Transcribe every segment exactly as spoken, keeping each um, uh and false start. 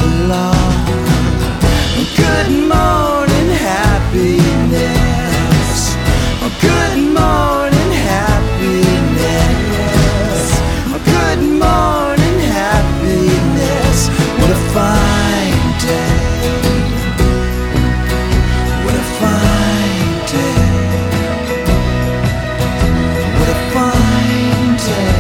along. Good morning, happiness. Good morning, happiness. Good morning, happiness. What a fine day. What a fine day. What a fine day.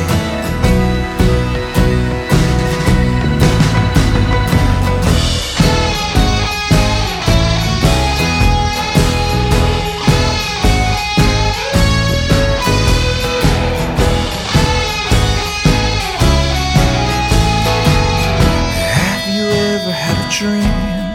Dream,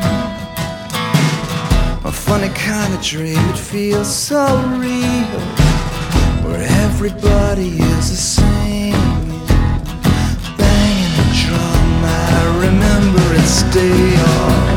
a funny kind of dream. It feels so real, where everybody is the same, banging a drum. I remember it still.